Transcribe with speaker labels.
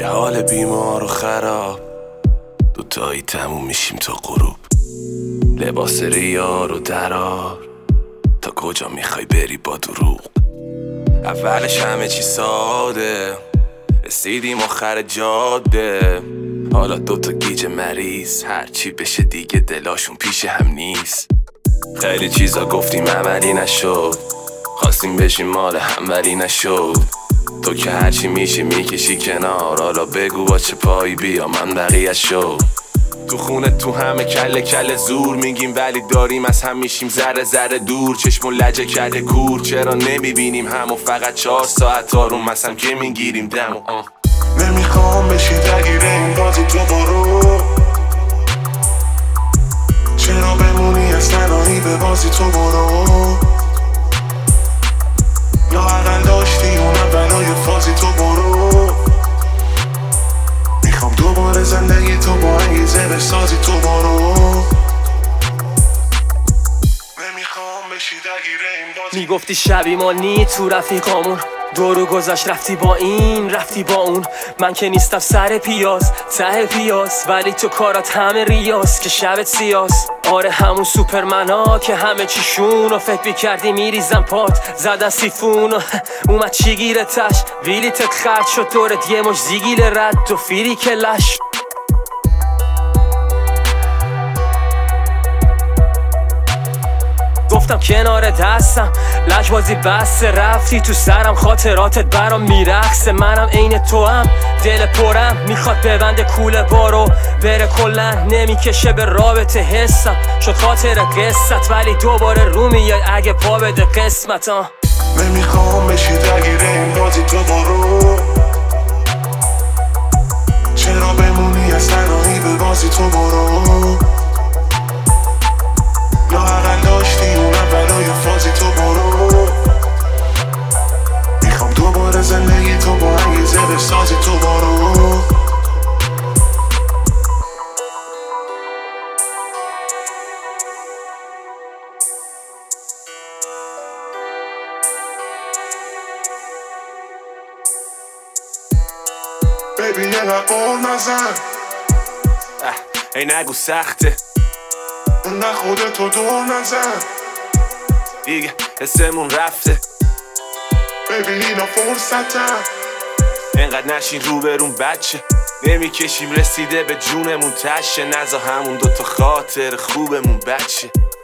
Speaker 1: یه حال بیمار و خراب، دوتایی تموم میشیم تا غروب. لباس ریار و درار، تا کجا میخوای بری با دروغ؟ اولش همه چی ساده، رسیدیم آخر جاده. حالا دوتا گیج مریض، هرچی بشه دیگه دلاشون پیش هم نیست. خیلی چیزا گفتیم عملی نشد، خواستیم بشیم مال هم ولی نشد. تو که هرچی میشه میکشی کنار، حالا بگو با چه پایی بیا من بقیه شد. تو خونه تو همه کله کله زور میگیم، ولی داریم از هم میشیم ذره ذره دور. چشم و لجه کرده کور، چرا نمیبینیم همو؟ فقط 4 ساعت آروم مثلا که میگیریم دمو.
Speaker 2: نمیخوام بشی درگیر این بازی، تو برو. چرا بمونی از تنهایی به بازی، تو برو. لااقل داشتی اونم برای فازی، تو برو. میخوام دوباره زندگی تو با انگیزه بسازی، تو برو. نمیخوام بشی درگیر این بازی.
Speaker 3: میگفتی شبی ما نی تو رفیقامون، دورو گذاشت رفتی با این رفتی با اون. من که نیستم سر پیاز ته پیاز، ولی تو کارات همه ریاز که شبت سیاس. آره همون سوپرمنا که همه چیشون و فکر بیکردی میریزم پات، زدن سیفون و اومد چی گیرتش. ویلیتت خرد شد دورت یه مش زیگیل رد و فیری که لش. گفتم کنار دستم لجبازی بسته، رفتی تو سرم خاطراتت برام میرقصه. منم عین تو هم دل پرم، میخواد ببنده کوله بارو بره کلن. نمیکشه به رابطه حسم شد خاطر قصت، ولی دوباره رو میای اگه پا بده قسمت.
Speaker 2: نمیخوام بشی درگیر این بازی، تو برو. چرا بمونی از تنهایی به بازی، تو برو. لااقل داشتی اونم برای فازی، تو برو. میخوام دوباره زندگی تو با انگیزه بسازی، تو برو. بیبی یه قول نزن،
Speaker 1: ای نگو سخته،
Speaker 2: نه خودتو دور نزن
Speaker 1: دیگه حسمون رفته.
Speaker 2: بیبی اینا فرصتم،
Speaker 1: اینقدر نشین روبرون بچه، نمیکشیم رسیده به جونمون تشه. نزا همون دوتا خاطر خوبمون بچه.